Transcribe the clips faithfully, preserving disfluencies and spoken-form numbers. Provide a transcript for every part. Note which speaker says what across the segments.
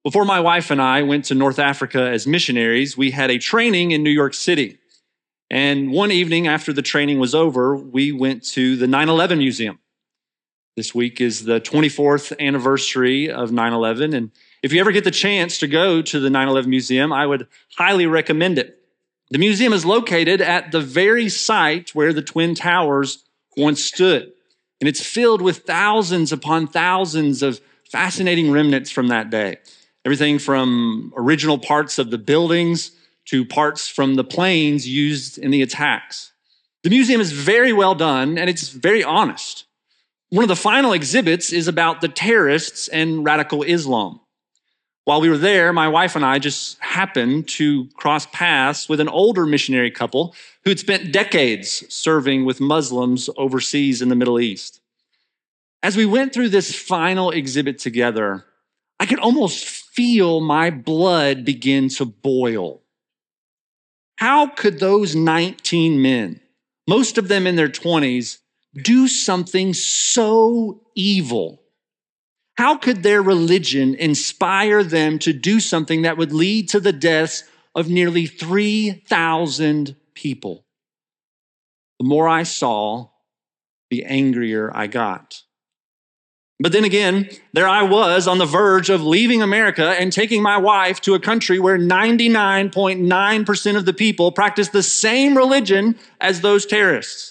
Speaker 1: Before my wife and I went to North Africa as missionaries, we had a training in New York City. And one evening after the training was over, we went to the nine eleven Museum. This week is the twenty-fourth anniversary of nine eleven. And if you ever get the chance to go to the nine eleven Museum, I would highly recommend it. The museum is located at the very site where the Twin Towers once stood. And it's filled with thousands upon thousands of fascinating remnants from that day. Everything from original parts of the buildings to parts from the planes used in the attacks. The museum is very well done and it's very honest. One of the final exhibits is about the terrorists and radical Islam. While we were there, my wife and I just happened to cross paths with an older missionary couple who had spent decades serving with Muslims overseas in the Middle East. As we went through this final exhibit together, I could almost feel my blood begin to boil. How could those nineteen men, most of them in their twenties, do something so evil? How could their religion inspire them to do something that would lead to the deaths of nearly three thousand people? The more I saw, the angrier I got. But then again, there I was on the verge of leaving America and taking my wife to a country where ninety-nine point nine percent of the people practice the same religion as those terrorists.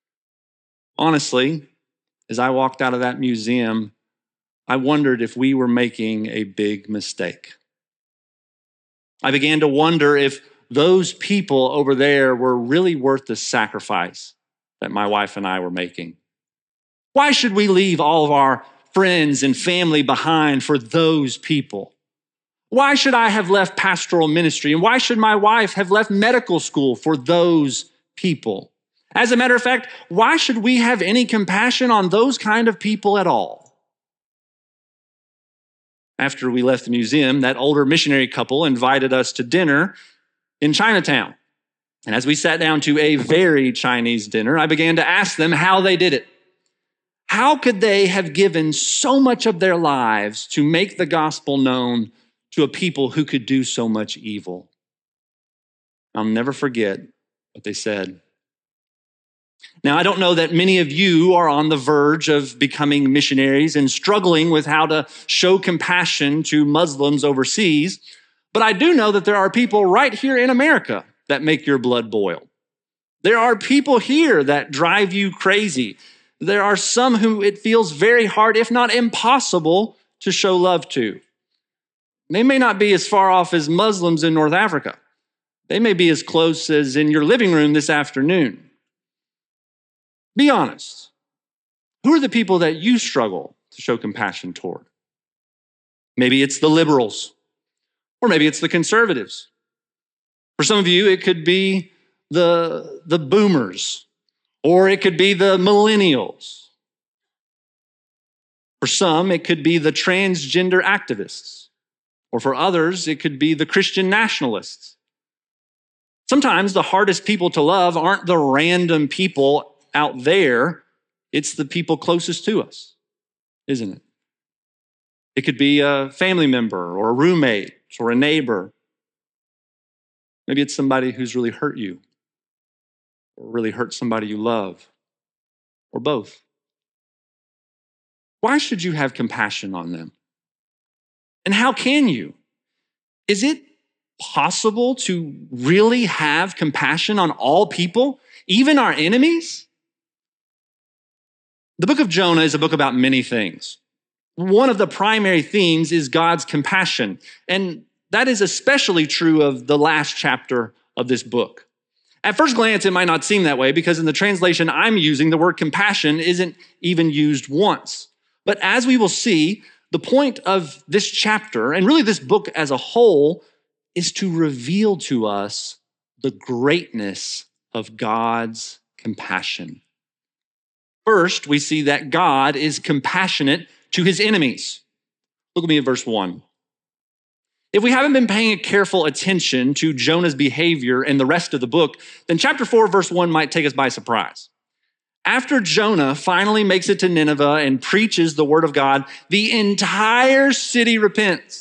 Speaker 1: Honestly, as I walked out of that museum, I wondered if we were making a big mistake. I began to wonder if those people over there were really worth the sacrifice that my wife and I were making. Why should we leave all of our friends and family behind for those people? Why should I have left pastoral ministry? And why should my wife have left medical school for those people? As a matter of fact, why should we have any compassion on those kind of people at all? After we left the museum, that older missionary couple invited us to dinner in Chinatown. And as we sat down to a very Chinese dinner, I began to ask them how they did it. How could they have given so much of their lives to make the gospel known to a people who could do so much evil? I'll never forget what they said. Now, I don't know that many of you are on the verge of becoming missionaries and struggling with how to show compassion to Muslims overseas, but I do know that there are people right here in America that make your blood boil. There are people here that drive you crazy. There are some who it feels very hard, if not impossible, to show love to. They may not be as far off as Muslims in North Africa. They may be as close as in your living room this afternoon. Be honest. Who are the people that you struggle to show compassion toward? Maybe it's the liberals, or maybe it's the conservatives. For some of you, it could be the, the boomers, or it could be the millennials. For some, it could be the transgender activists, or for others, it could be the Christian nationalists. Sometimes the hardest people to love aren't the random people out there, it's the people closest to us, isn't it? It could be a family member or a roommate or a neighbor. Maybe it's somebody who's really hurt you or really hurt somebody you love, or both. Why should you have compassion on them? And how can you? Is it possible to really have compassion on all people, even our enemies? The book of Jonah is a book about many things. One of the primary themes is God's compassion, and that is especially true of the last chapter of this book. At first glance, it might not seem that way because in the translation I'm using, the word compassion isn't even used once. But as we will see, the point of this chapter, and really this book as a whole, is to reveal to us the greatness of God's compassion. First, we see that God is compassionate to his enemies. Look at me at verse one. If we haven't been paying careful attention to Jonah's behavior in the rest of the book, then chapter four, verse one might take us by surprise. After Jonah finally makes it to Nineveh and preaches the word of God, the entire city repents.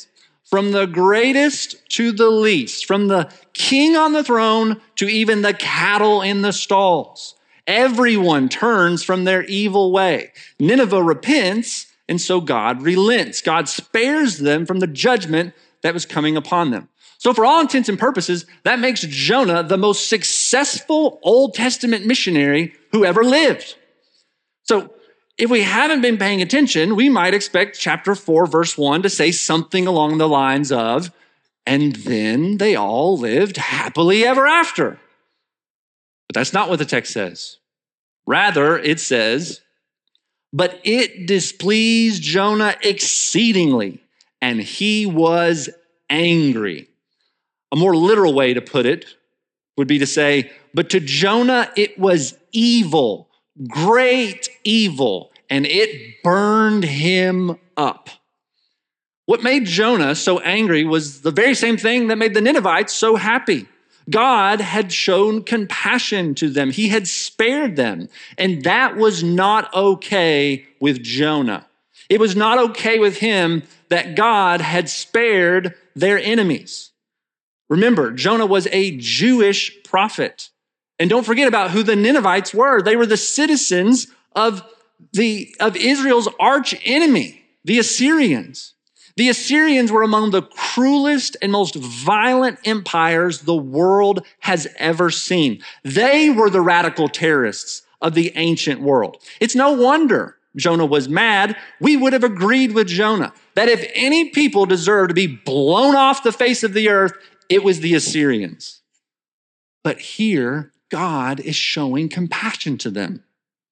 Speaker 1: from the greatest to the least, from the king on the throne to even the cattle in the stalls. Everyone turns from their evil way. Nineveh repents, and so God relents. God spares them from the judgment that was coming upon them. So for all intents and purposes, that makes Jonah the most successful Old Testament missionary who ever lived. So if we haven't been paying attention, we might expect chapter four, verse one to say something along the lines of, and then they all lived happily ever after. But that's not what the text says. Rather, it says, but it displeased Jonah exceedingly, and he was angry. A more literal way to put it would be to say, but to Jonah it was evil, great evil, and it burned him up. What made Jonah so angry was the very same thing that made the Ninevites so happy. God had shown compassion to them. He had spared them. And that was not okay with Jonah. It was not okay with him that God had spared their enemies. Remember, Jonah was a Jewish prophet. And don't forget about who the Ninevites were. They were the citizens of, the, of Israel's arch enemy, the Assyrians. The Assyrians were among the cruelest and most violent empires the world has ever seen. They were the radical terrorists of the ancient world. It's no wonder Jonah was mad. We would have agreed with Jonah that if any people deserved to be blown off the face of the earth, it was the Assyrians. But here, God is showing compassion to them.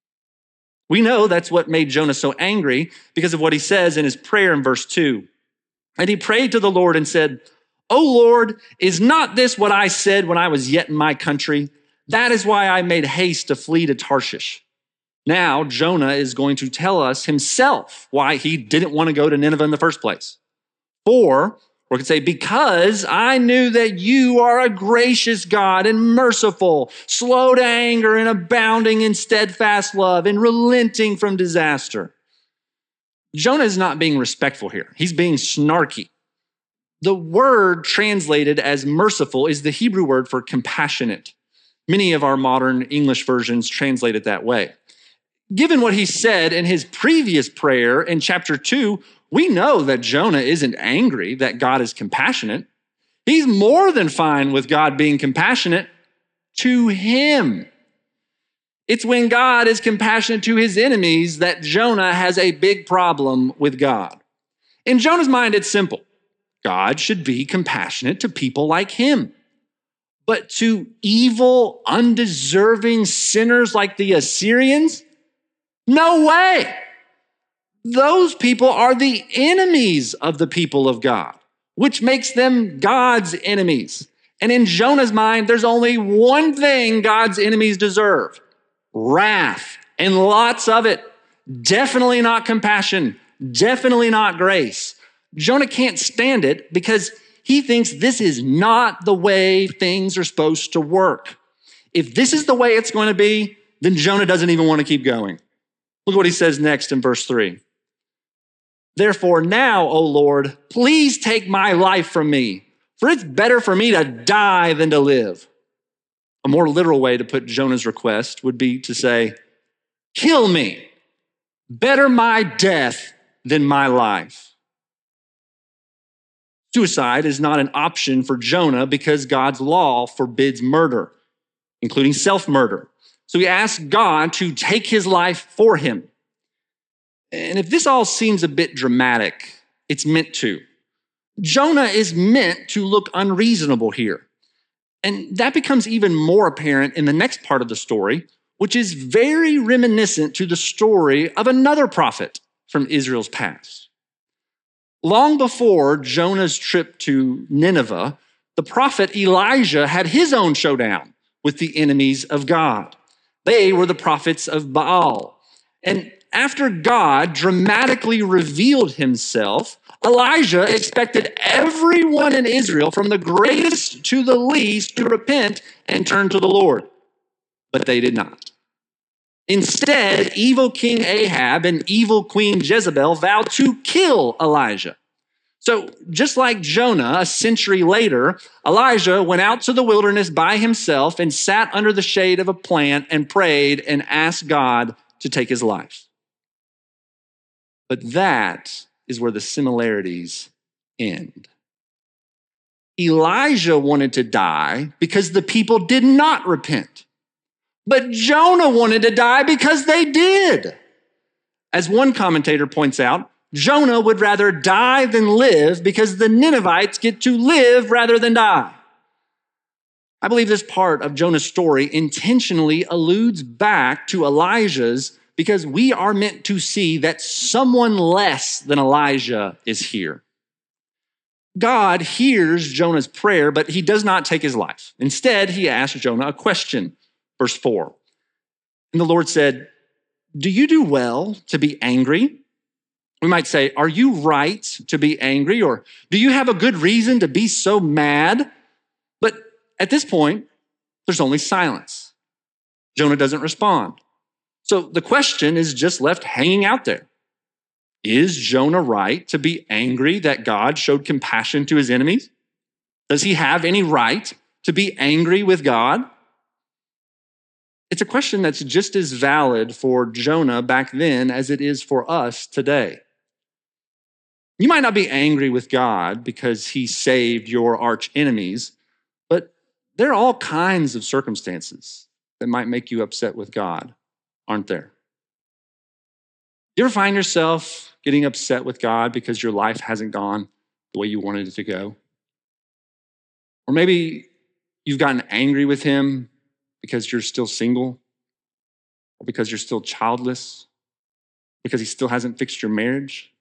Speaker 1: We know that's what made Jonah so angry because of what he says in his prayer in verse two. And he prayed to the Lord and said, O Lord, is not this what I said when I was yet in my country? That is why I made haste to flee to Tarshish. Now, Jonah is going to tell us himself why he didn't want to go to Nineveh in the first place. For, or we could say, because I knew that you are a gracious God and merciful, slow to anger and abounding in steadfast love and relenting from disaster. Jonah is not being respectful here. He's being snarky. The word translated as merciful is the Hebrew word for compassionate. Many of our modern English versions translate it that way. Given what he said in his previous prayer in chapter two, we know that Jonah isn't angry that God is compassionate. He's more than fine with God being compassionate to him. It's when God is compassionate to his enemies that Jonah has a big problem with God. In Jonah's mind, it's simple. God should be compassionate to people like him. But to evil, undeserving sinners like the Assyrians, no way. Those people are the enemies of the people of God, which makes them God's enemies. And in Jonah's mind, there's only one thing God's enemies deserve: wrath, and lots of it. Definitely not compassion, definitely not grace. Jonah can't stand it because he thinks this is not the way things are supposed to work. If this is the way it's going to be, then Jonah doesn't even want to keep going. Look what he says next in verse three. Therefore now, O Lord, please take my life from me, for it's better for me to die than to live. A more literal way to put Jonah's request would be to say, kill me. Better my death than my life. Suicide is not an option for Jonah because God's law forbids murder, including self-murder. So he asked God to take his life for him. And if this all seems a bit dramatic, it's meant to. Jonah is meant to look unreasonable here. And that becomes even more apparent in the next part of the story, which is very reminiscent to the story of another prophet from Israel's past. Long before Jonah's trip to Nineveh, the prophet Elijah had his own showdown with the enemies of God. They were the prophets of Baal. And after God dramatically revealed himself, Elijah expected everyone in Israel, from the greatest to the least, to repent and turn to the Lord. But they did not. Instead, evil King Ahab and evil Queen Jezebel vowed to kill Elijah. So So just like Jonah, a century later, Elijah went out to the wilderness by himself and sat under the shade of a plant and prayed and asked God to take his life. But that is where the similarities end. Elijah wanted to die because the people did not repent. But Jonah wanted to die because they did. As one commentator points out, Jonah would rather die than live because the Ninevites get to live rather than die. I believe this part of Jonah's story intentionally alludes back to Elijah's because we are meant to see that someone less than Elijah is here. God hears Jonah's prayer, but he does not take his life. Instead, he asks Jonah a question. Verse four. And the Lord said, "Do you do well to be angry?" We might say, "Are you right to be angry?" Or, "Do you have a good reason to be so mad?" But at this point, there's only silence. Jonah doesn't respond. So the question is just left hanging out there. Is Jonah right to be angry that God showed compassion to his enemies? Does he have any right to be angry with God? It's a question that's just as valid for Jonah back then as it is for us today. You might not be angry with God because he saved your arch enemies, but there are all kinds of circumstances that might make you upset with God, aren't there? You ever find yourself getting upset with God because your life hasn't gone the way you wanted it to go? Or maybe you've gotten angry with him because you're still single, or because you're still childless, because he still hasn't fixed your marriage.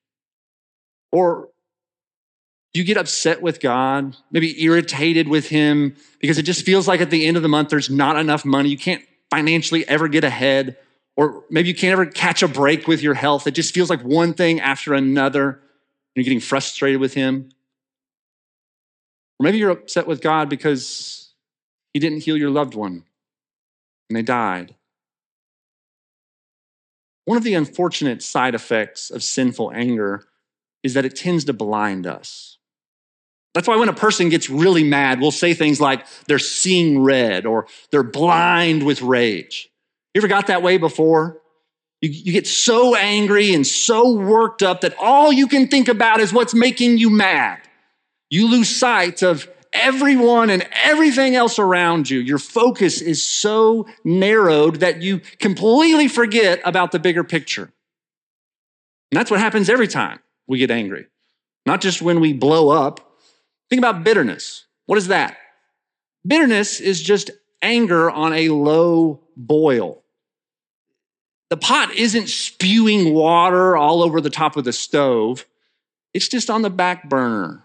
Speaker 1: Or you get upset with God, maybe irritated with him because it just feels like at the end of the month there's not enough money. You can't financially ever get ahead. Or maybe you can't ever catch a break with your health. It just feels like one thing after another. And you're getting frustrated with him. Or maybe you're upset with God because he didn't heal your loved one and they died. One of the unfortunate side effects of sinful anger is that it tends to blind us. That's why when a person gets really mad, we'll say things like they're seeing red or they're blind with rage. You ever got that way before? You, you get so angry and so worked up that all you can think about is what's making you mad. You lose sight of everyone and everything else around you. Your focus is so narrowed that you completely forget about the bigger picture. And that's what happens every time we get angry. Not just when we blow up. Think about bitterness. What is that? Bitterness is just anger on a low boil. The pot isn't spewing water all over the top of the stove. It's just on the back burner,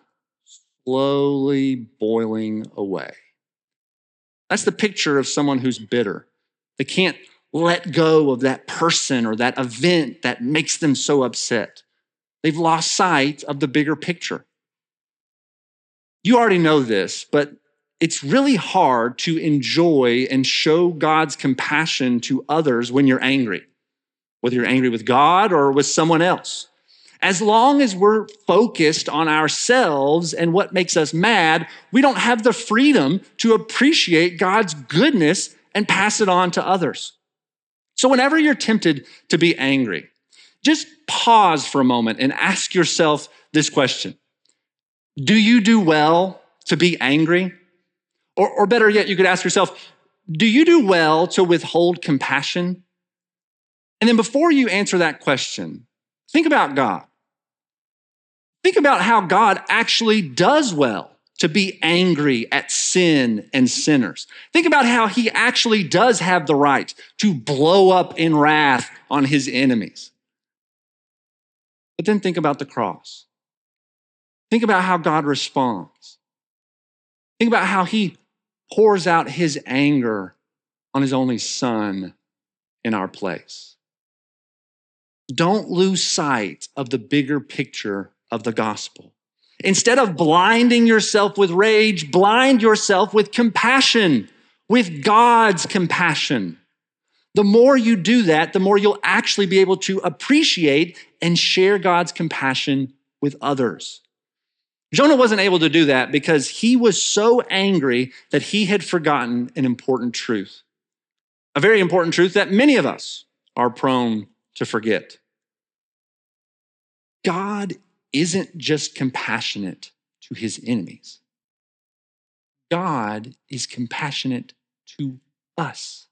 Speaker 1: slowly boiling away. That's the picture of someone who's bitter. They can't let go of that person or that event that makes them so upset. They've lost sight of the bigger picture. You already know this, but it's really hard to enjoy and show God's compassion to others when you're angry, whether you're angry with God or with someone else. As long as we're focused on ourselves and what makes us mad, we don't have the freedom to appreciate God's goodness and pass it on to others. So whenever you're tempted to be angry, just pause for a moment and ask yourself this question. Do you do well to be angry? Or, or better yet, you could ask yourself, do you do well to withhold compassion? And then before you answer that question, think about God. Think about how God actually does well to be angry at sin and sinners. Think about how he actually does have the right to blow up in wrath on his enemies. But then think about the cross. Think about how God responds. Think about how he pours out his anger on his only son in our place. Don't lose sight of the bigger picture of the gospel. Instead of blinding yourself with rage, blind yourself with compassion, with God's compassion. The more you do that, the more you'll actually be able to appreciate and share God's compassion with others. Jonah wasn't able to do that because he was so angry that he had forgotten an important truth, a very important truth that many of us are prone to forget. God isn't just compassionate to his enemies. God is compassionate to us.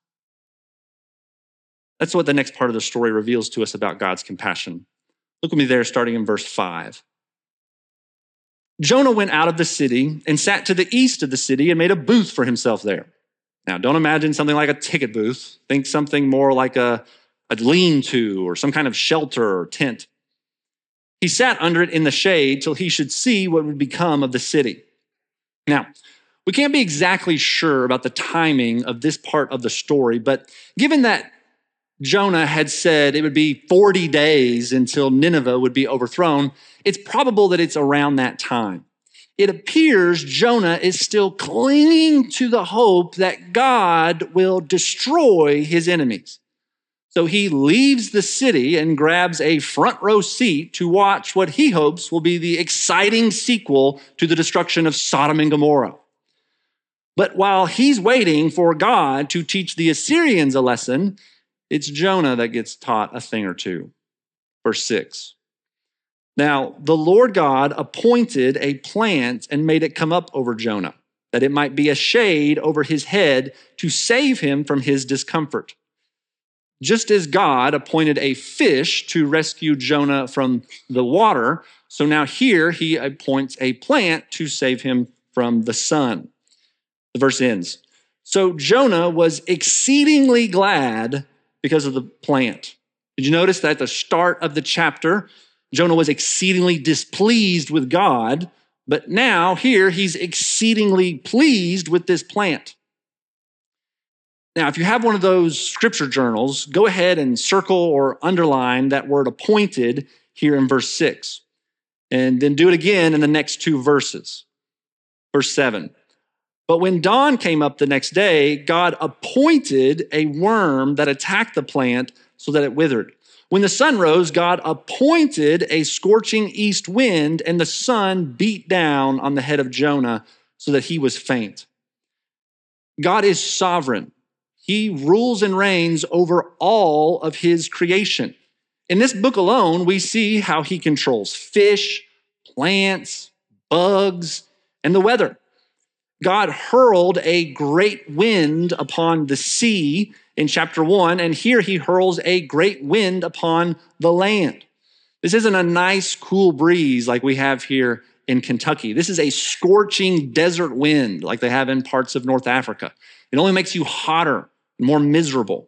Speaker 1: That's what the next part of the story reveals to us about God's compassion. Look with me there, starting in verse five. Jonah went out of the city and sat to the east of the city and made a booth for himself there. Now, don't imagine something like a ticket booth. Think something more like a, a lean-to or some kind of shelter or tent. He sat under it in the shade till he should see what would become of the city. Now, we can't be exactly sure about the timing of this part of the story, but given that Jonah had said it would be forty days until Nineveh would be overthrown, it's probable that it's around that time. It appears Jonah is still clinging to the hope that God will destroy his enemies. So he leaves the city and grabs a front row seat to watch what he hopes will be the exciting sequel to the destruction of Sodom and Gomorrah. But while he's waiting for God to teach the Assyrians a lesson, it's Jonah that gets taught a thing or two. Verse six. Now, the Lord God appointed a plant and made it come up over Jonah, that it might be a shade over his head to save him from his discomfort. Just as God appointed a fish to rescue Jonah from the water, so now here he appoints a plant to save him from the sun. The verse ends. So Jonah was exceedingly glad because of the plant. Did you notice that at the start of the chapter, Jonah was exceedingly displeased with God, but now here he's exceedingly pleased with this plant. Now, if you have one of those scripture journals, go ahead and circle or underline that word appointed here in verse six, and then do it again in the next two verses. Verse seven. But when dawn came up the next day, God appointed a worm that attacked the plant so that it withered. When the sun rose, God appointed a scorching east wind, and the sun beat down on the head of Jonah so that he was faint. God is sovereign. He rules and reigns over all of his creation. In this book alone, we see how he controls fish, plants, bugs, and the weather. God hurled a great wind upon the sea in chapter one, and here he hurls a great wind upon the land. This isn't a nice, cool breeze like we have here in Kentucky. This is a scorching desert wind like they have in parts of North Africa. It only makes you hotter, more miserable.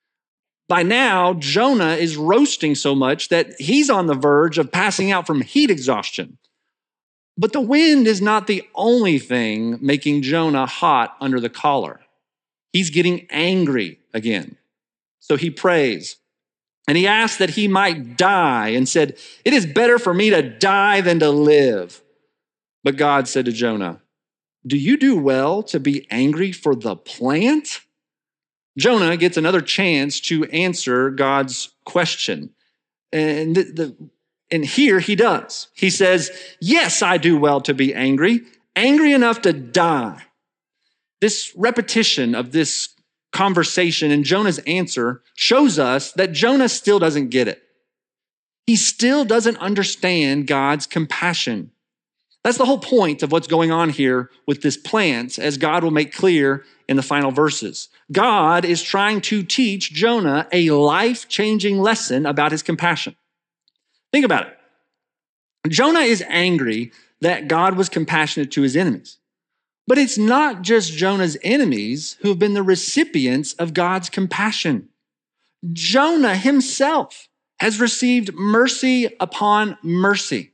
Speaker 1: By now, Jonah is roasting so much that he's on the verge of passing out from heat exhaustion. But the wind is not the only thing making Jonah hot under the collar. He's getting angry again. So he prays, and he asks that he might die and said, "It is better for me to die than to live." But God said to Jonah, "Do you do well to be angry for the plant?" Jonah gets another chance to answer God's question. And the, the And here he does. He says, "Yes, I do well to be angry, angry enough to die." This repetition of this conversation and Jonah's answer shows us that Jonah still doesn't get it. He still doesn't understand God's compassion. That's the whole point of what's going on here with this plant, as God will make clear in the final verses. God is trying to teach Jonah a life-changing lesson about his compassion. Think about it. Jonah is angry that God was compassionate to his enemies. But it's not just Jonah's enemies who have been the recipients of God's compassion. Jonah himself has received mercy upon mercy.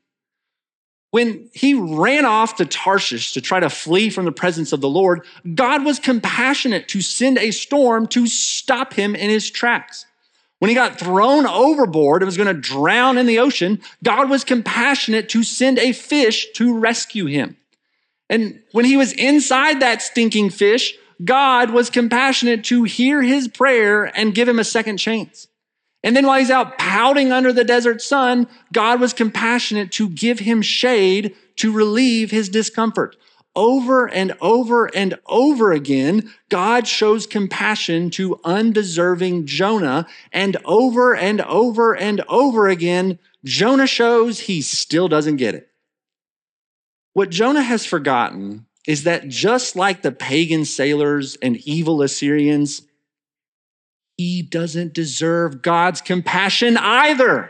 Speaker 1: When he ran off to Tarshish to try to flee from the presence of the Lord, God was compassionate to send a storm to stop him in his tracks. When he got thrown overboard and was going to drown in the ocean, God was compassionate to send a fish to rescue him. And when he was inside that stinking fish, God was compassionate to hear his prayer and give him a second chance. And then while he's out pouting under the desert sun, God was compassionate to give him shade to relieve his discomfort. Over and over and over again, God shows compassion to undeserving Jonah, and over and over and over again, Jonah shows he still doesn't get it. What Jonah has forgotten is that just like the pagan sailors and evil Assyrians, he doesn't deserve God's compassion either.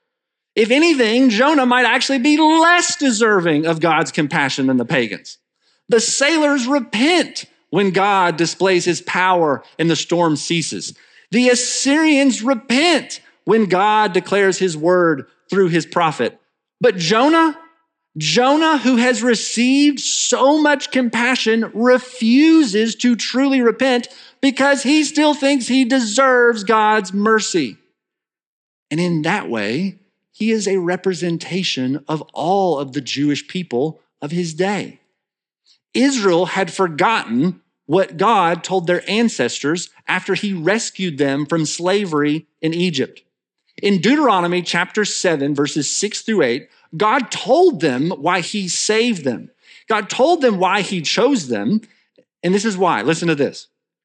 Speaker 1: If anything, Jonah might actually be less deserving of God's compassion than the pagans. The sailors repent when God displays his power and the storm ceases. The Assyrians repent when God declares his word through his prophet. But Jonah, Jonah, who has received so much compassion, refuses to truly repent because he still thinks he deserves God's mercy. And in that way, he is a representation of all of the Jewish people of his day. Israel had forgotten what God told their ancestors after he rescued them from slavery in Egypt. In Deuteronomy chapter seven, verses six through eight, God told them why he saved them. God told them why he chose them. And this is why. Listen to this.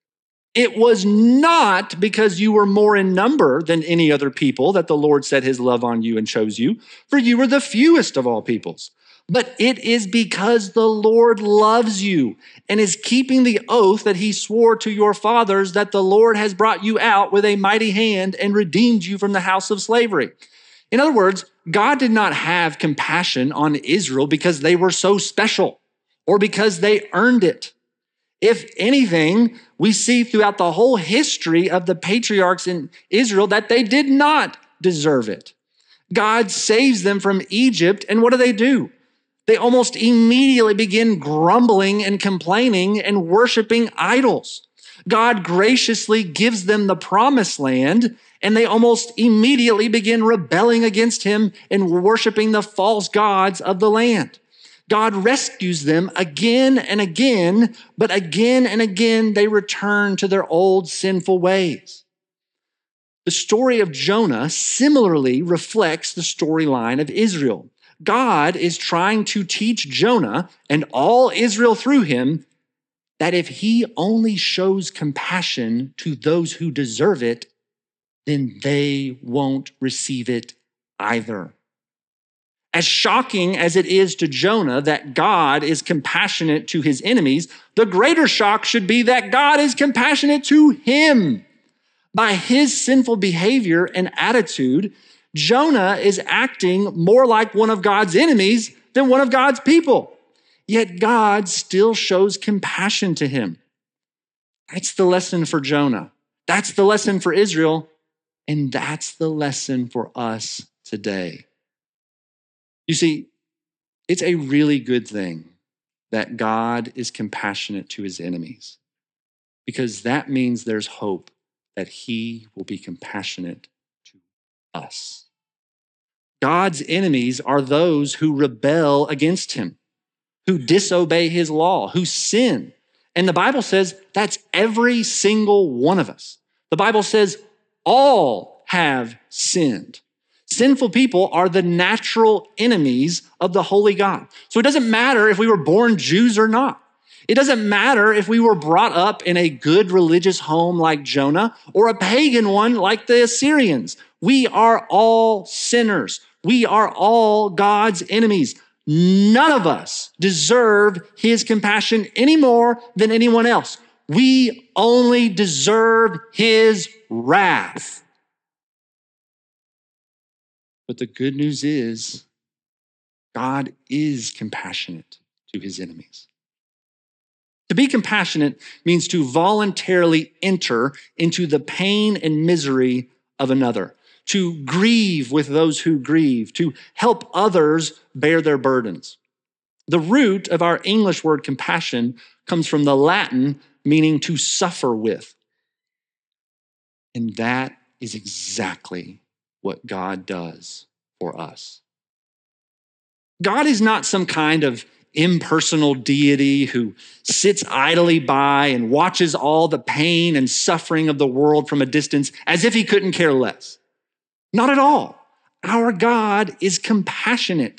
Speaker 1: It was not because you were more in number than any other people that the Lord set his love on you and chose you, for you were the fewest of all peoples. But it is because the Lord loves you and is keeping the oath that he swore to your fathers, that the Lord has brought you out with a mighty hand and redeemed you from the house of slavery. In other words, God did not have compassion on Israel because they were so special or because they earned it. If anything, we see throughout the whole history of the patriarchs in Israel that they did not deserve it. God saves them from Egypt, and what do they do? They almost immediately begin grumbling and complaining and worshiping idols. God graciously gives them the promised land, and they almost immediately begin rebelling against him and worshiping the false gods of the land. God rescues them again and again, but again and again they return to their old sinful ways. The story of Jonah similarly reflects the storyline of Israel. God is trying to teach Jonah and all Israel through him that if he only shows compassion to those who deserve it, then they won't receive it either. As shocking as it is to Jonah that God is compassionate to his enemies, the greater shock should be that God is compassionate to him. By his sinful behavior and attitude, Jonah is acting more like one of God's enemies than one of God's people. Yet God still shows compassion to him. That's the lesson for Jonah. That's the lesson for Israel. And that's the lesson for us today. You see, it's a really good thing that God is compassionate to his enemies, because that means there's hope that he will be compassionate to us. God's enemies are those who rebel against him, who disobey his law, who sin. And the Bible says that's every single one of us. The Bible says all have sinned. Sinful people are the natural enemies of the holy God. So it doesn't matter if we were born Jews or not. It doesn't matter if we were brought up in a good religious home like Jonah or a pagan one like the Assyrians. We are all sinners. We are all God's enemies. None of us deserve his compassion any more than anyone else. We only deserve his wrath. But the good news is, God is compassionate to his enemies. To be compassionate means to voluntarily enter into the pain and misery of another, to grieve with those who grieve, to help others bear their burdens. The root of our English word compassion comes from the Latin meaning to suffer with. And that is exactly what God does for us. God is not some kind of impersonal deity who sits idly by and watches all the pain and suffering of the world from a distance as if he couldn't care less. Not at all. Our God is compassionate.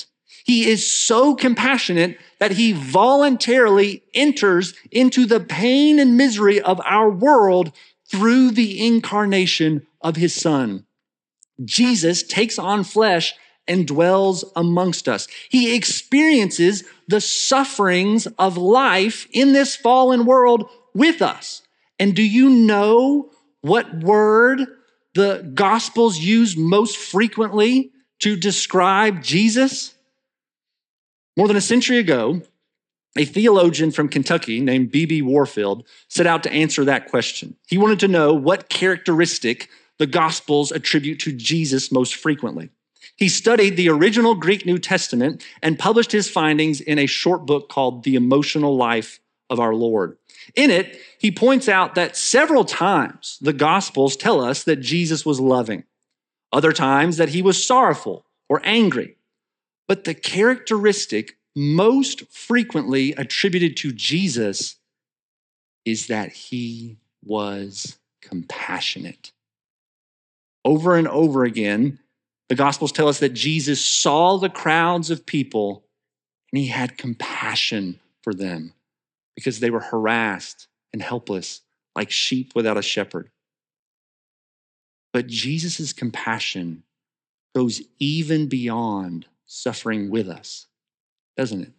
Speaker 1: He is so compassionate that he voluntarily enters into the pain and misery of our world through the incarnation of his Son. Jesus takes on flesh and dwells amongst us. He experiences the sufferings of life in this fallen world with us. And do you know what word the Gospels use most frequently to describe Jesus? More than a century ago, a theologian from Kentucky named B B Warfield set out to answer that question. He wanted to know what characteristic the Gospels attribute to Jesus most frequently. He studied the original Greek New Testament and published his findings in a short book called The Emotional Life of Our Lord. In it, he points out that several times the Gospels tell us that Jesus was loving, other times that he was sorrowful or angry. But the characteristic most frequently attributed to Jesus is that he was compassionate. Over and over again, the Gospels tell us that Jesus saw the crowds of people and he had compassion for them because they were harassed and helpless like sheep without a shepherd. But Jesus' compassion goes even beyond suffering with us, doesn't it?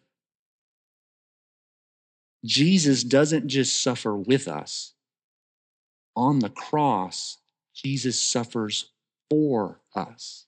Speaker 1: Jesus doesn't just suffer with us. On the cross, Jesus suffers for us.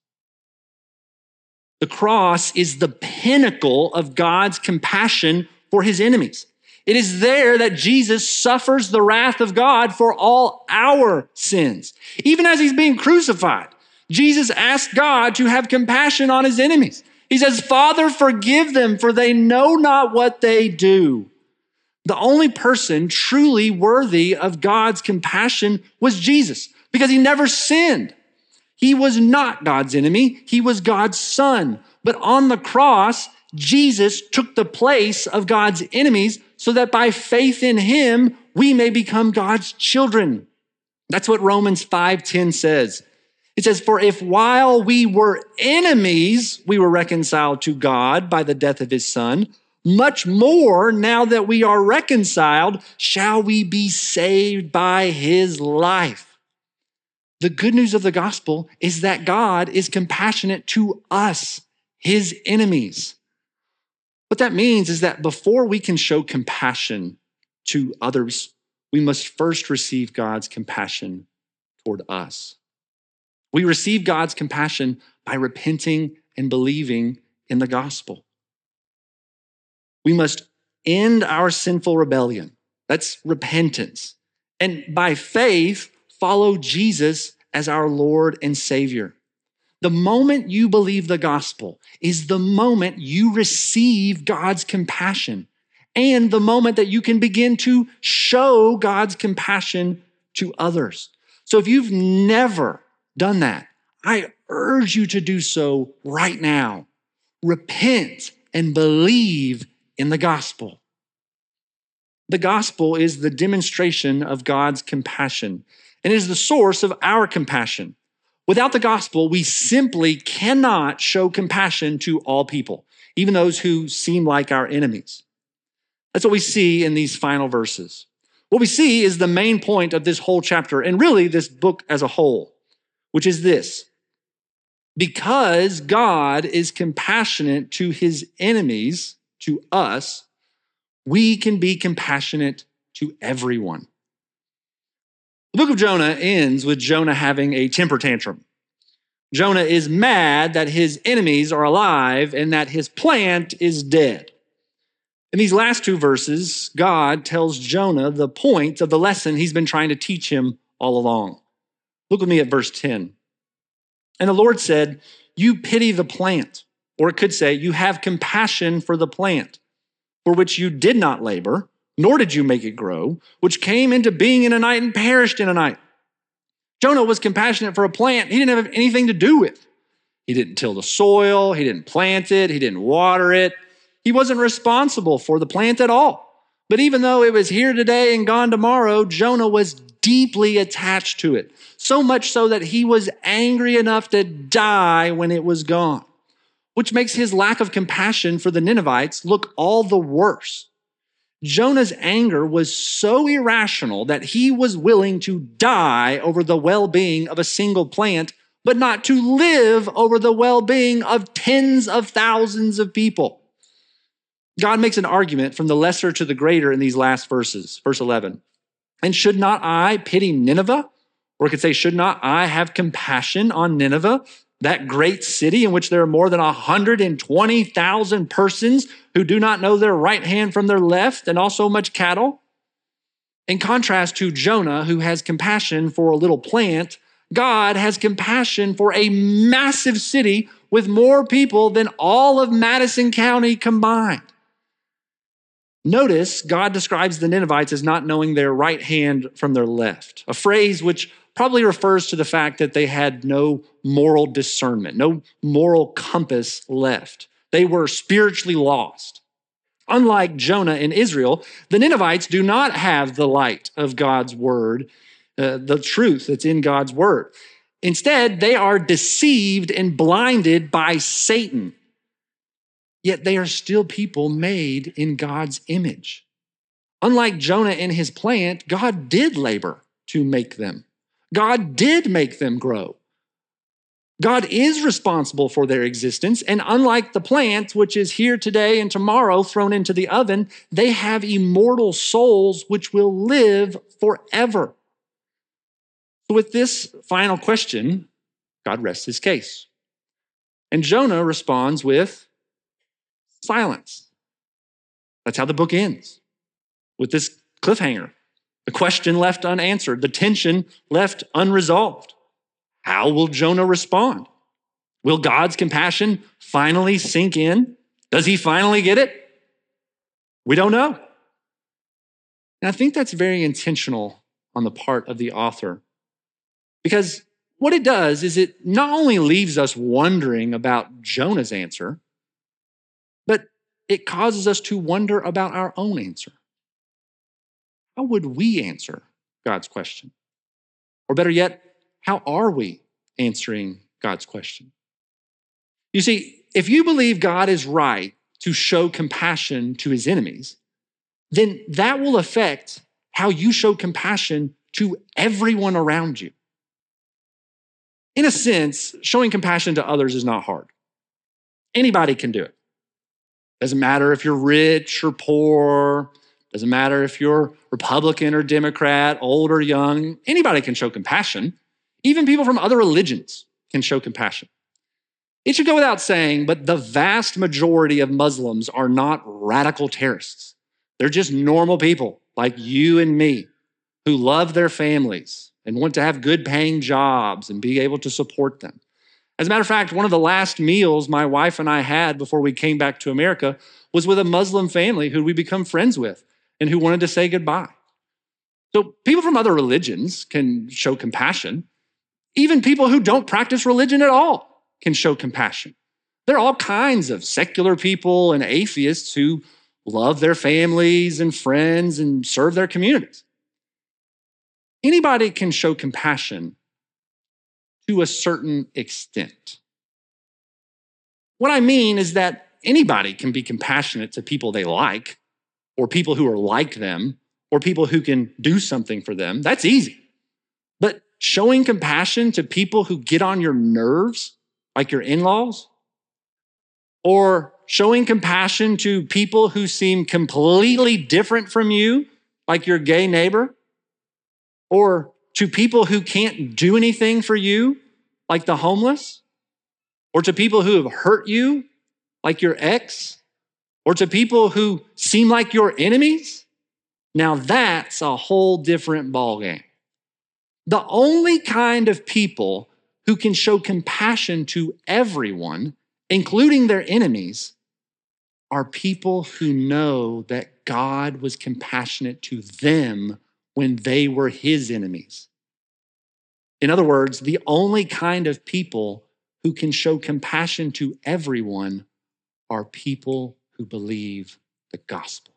Speaker 1: The cross is the pinnacle of God's compassion for his enemies. It is there that Jesus suffers the wrath of God for all our sins. Even as he's being crucified, Jesus asked God to have compassion on his enemies. He says, "Father, forgive them, for they know not what they do." The only person truly worthy of God's compassion was Jesus, because he never sinned. He was not God's enemy. He was God's son. But on the cross, Jesus took the place of God's enemies so that by faith in him, we may become God's children. That's what Romans five ten says. It says, "For if while we were enemies, we were reconciled to God by the death of his son, much more now that we are reconciled, shall we be saved by his life." The good news of the gospel is that God is compassionate to us, his enemies. What that means is that before we can show compassion to others, we must first receive God's compassion toward us. We receive God's compassion by repenting and believing in the gospel. We must end our sinful rebellion. That's repentance. And by faith, follow Jesus as our Lord and Savior. The moment you believe the gospel is the moment you receive God's compassion and the moment that you can begin to show God's compassion to others. So if you've never done that, I urge you to do so right now. Repent and believe in the gospel. The gospel is the demonstration of God's compassion and is the source of our compassion. Without the gospel, we simply cannot show compassion to all people, even those who seem like our enemies. That's what we see in these final verses. What we see is the main point of this whole chapter, and really this book as a whole, which is this: because God is compassionate to his enemies, to us, we can be compassionate to everyone. The book of Jonah ends with Jonah having a temper tantrum. Jonah is mad that his enemies are alive and that his plant is dead. In these last two verses, God tells Jonah the point of the lesson he's been trying to teach him all along. Look with me at verse ten. "And the Lord said, 'You pity the plant,' or it could say, 'You have compassion for the plant, for which you did not labor, nor did you make it grow, which came into being in a night and perished in a night.'" Jonah was compassionate for a plant he didn't have anything to do with. He didn't till the soil, he didn't plant it, he didn't water it. He wasn't responsible for the plant at all. But even though it was here today and gone tomorrow, Jonah was deeply attached to it, so much so that he was angry enough to die when it was gone. which makes his lack of compassion for the Ninevites look all the worse. Jonah's anger was so irrational that he was willing to die over the well-being of a single plant, but not to live over the well-being of tens of thousands of people. God makes an argument from the lesser to the greater in these last verses. Verse eleven, and should not I pity Nineveh? Or it could say, should not I have compassion on Nineveh, that great city in which there are more than one hundred twenty thousand persons who do not know their right hand from their left, and also much cattle? In contrast to Jonah, who has compassion for a little plant, God has compassion for a massive city with more people than all of Madison County combined. Notice God describes the Ninevites as not knowing their right hand from their left, a phrase which probably refers to the fact that they had no moral discernment, no moral compass left. They were spiritually lost. Unlike Jonah and Israel, the Ninevites do not have the light of God's word, uh, the truth that's in God's word. Instead, they are deceived and blinded by Satan. Yet they are still people made in God's image. Unlike Jonah and his plant, God did labor to make them. God did make them grow. God is responsible for their existence, and unlike the plant, which is here today and tomorrow thrown into the oven, they have immortal souls which will live forever. So with this final question, God rests his case. And Jonah responds with silence. That's how the book ends, with this cliffhanger. The question left unanswered, the tension left unresolved. How will Jonah respond? Will God's compassion finally sink in? Does he finally get it? We don't know. And I think that's very intentional on the part of the author, because what it does is it not only leaves us wondering about Jonah's answer, but it causes us to wonder about our own answer. How would we answer God's question? Or better yet, how are we answering God's question? You see, if you believe God is right to show compassion to his enemies, then that will affect how you show compassion to everyone around you. In a sense, showing compassion to others is not hard. Anybody can do it. Doesn't matter if you're rich or poor. Doesn't matter if you're Republican or Democrat, old or young. Anybody can show compassion. Even people from other religions can show compassion. It should go without saying, but the vast majority of Muslims are not radical terrorists. They're just normal people like you and me who love their families and want to have good paying jobs and be able to support them. As a matter of fact, one of the last meals my wife and I had before we came back to America was with a Muslim family who we become friends with and who wanted to say goodbye. So people from other religions can show compassion. Even people who don't practice religion at all can show compassion. There are all kinds of secular people and atheists who love their families and friends and serve their communities. Anybody can show compassion to a certain extent. What I mean is that anybody can be compassionate to people they like, or people who are like them, or people who can do something for them. That's easy. But showing compassion to people who get on your nerves, like your in-laws, or showing compassion to people who seem completely different from you, like your gay neighbor, or to people who can't do anything for you, like the homeless, or to people who have hurt you, like your ex, or to people who seem like your enemies, now that's a whole different ballgame. The only kind of people who can show compassion to everyone, including their enemies, are people who know that God was compassionate to them when they were his enemies. In other words, the only kind of people who can show compassion to everyone are people who believe the gospel.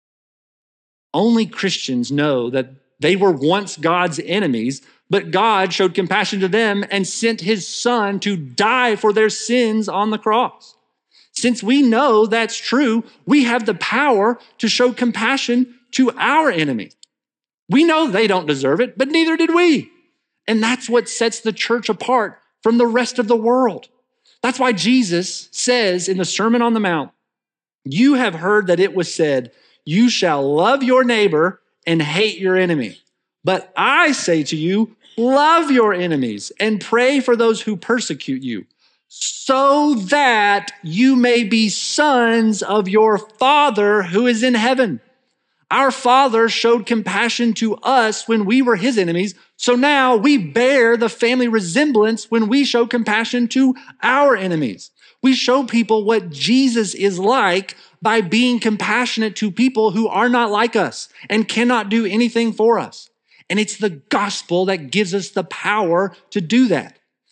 Speaker 1: Only Christians know that they were once God's enemies, but God showed compassion to them and sent his son to die for their sins on the cross. Since we know that's true, we have the power to show compassion to our enemy. We know they don't deserve it, but neither did we. And that's what sets the church apart from the rest of the world. That's why Jesus says in the Sermon on the Mount, you have heard that it was said, you shall love your neighbor and hate your enemy. But I say to you, love your enemies and pray for those who persecute you, so that you may be sons of your Father who is in heaven. Our Father showed compassion to us when we were his enemies, so now we bear the family resemblance when we show compassion to our enemies. We show people what Jesus is like by being compassionate to people who are not like us and cannot do anything for us. And it's the gospel that gives us the power to do that.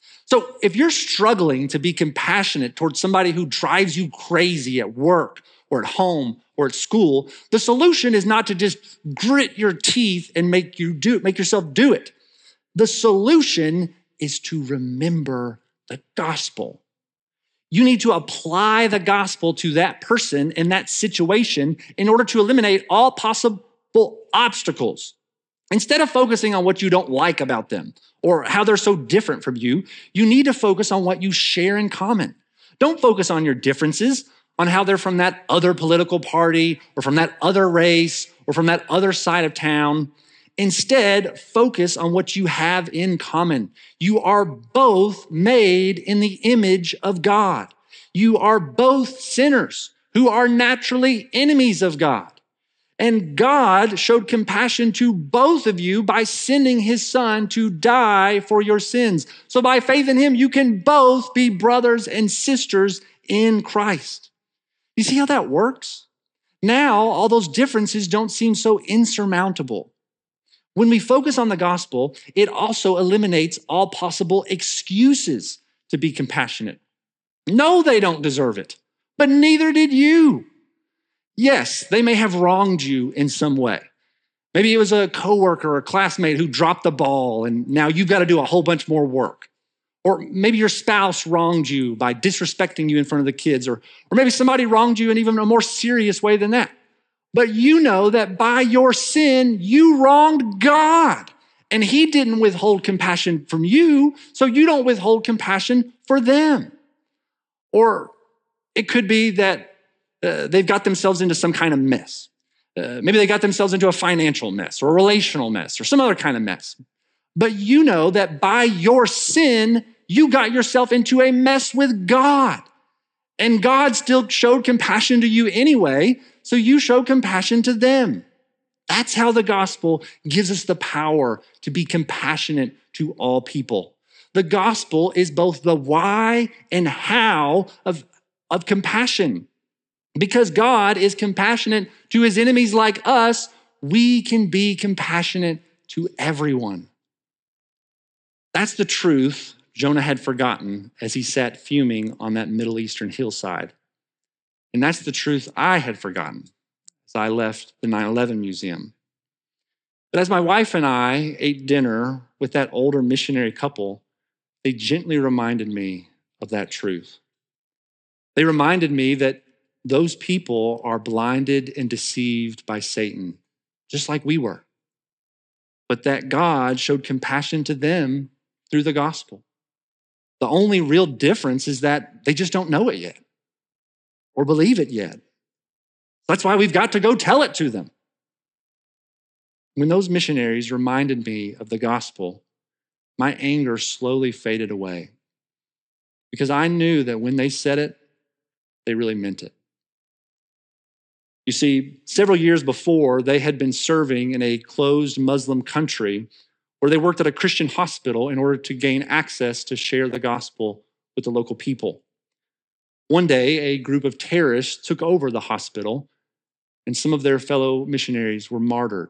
Speaker 1: So if you're struggling to be compassionate towards somebody who drives you crazy at work or at home or at school, the solution is not to just grit your teeth and make you do make yourself do it. The solution is to remember the gospel. You need to apply the gospel to that person in that situation in order to eliminate all possible obstacles. Instead of focusing on what you don't like about them or how they're so different from you, you need to focus on what you share in common. Don't focus on your differences, on how they're from that other political party or from that other race or from that other side of town. Instead, focus on what you have in common. You are both made in the image of God. You are both sinners who are naturally enemies of God. And God showed compassion to both of you by sending his son to die for your sins. So by faith in him, you can both be brothers and sisters in Christ. You see how that works? Now, all those differences don't seem so insurmountable. When we focus on the gospel, it also eliminates all possible excuses to be compassionate. No, they don't deserve it, but neither did you. Yes, they may have wronged you in some way. Maybe it was a coworker or a classmate who dropped the ball and now you've got to do a whole bunch more work. Or maybe your spouse wronged you by disrespecting you in front of the kids, or, or maybe somebody wronged you in even a more serious way than that. But you know that by your sin, you wronged God, and he didn't withhold compassion from you, so you don't withhold compassion for them. Or it could be that uh, they've got themselves into some kind of mess. Uh, maybe they got themselves into a financial mess or a relational mess or some other kind of mess. But you know that by your sin, you got yourself into a mess with God. And God still showed compassion to you anyway, so you show compassion to them. That's how the gospel gives us the power to be compassionate to all people. The gospel is both the why and how of, of compassion. Because God is compassionate to his enemies like us, we can be compassionate to everyone. That's the truth Jonah had forgotten as he sat fuming on that Middle Eastern hillside. And that's the truth I had forgotten as I left the nine eleven museum. But as my wife and I ate dinner with that older missionary couple, they gently reminded me of that truth. They reminded me that those people are blinded and deceived by Satan, just like we were. But that God showed compassion to them through the gospel. The only real difference is that they just don't know it yet or believe it yet. That's why we've got to go tell it to them. When those missionaries reminded me of the gospel, my anger slowly faded away because I knew that when they said it, they really meant it. You see, several years before, they had been serving in a closed Muslim country where they worked at a Christian hospital in order to gain access to share the gospel with the local people. One day, a group of terrorists took over the hospital, and some of their fellow missionaries were martyred.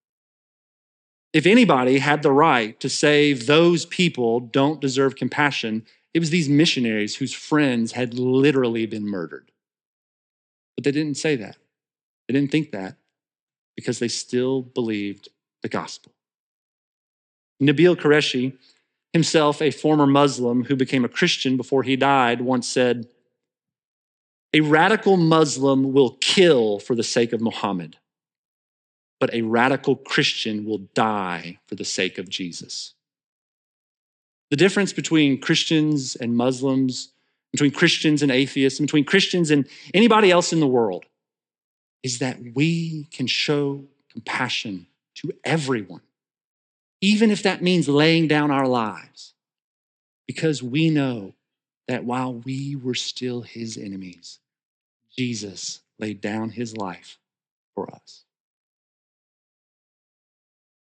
Speaker 1: If anybody had the right to say those people don't deserve compassion, it was these missionaries whose friends had literally been murdered. But they didn't say that. They didn't think that because they still believed the gospel. Nabil Qureshi, himself a former Muslim who became a Christian before he died, once said, A radical Muslim will kill for the sake of Muhammad, but a radical Christian will die for the sake of Jesus. The difference between Christians and Muslims, between Christians and atheists, and between Christians and anybody else in the world is that we can show compassion to everyone, even if that means laying down our lives, because we know that while we were still his enemies, Jesus laid down his life for us.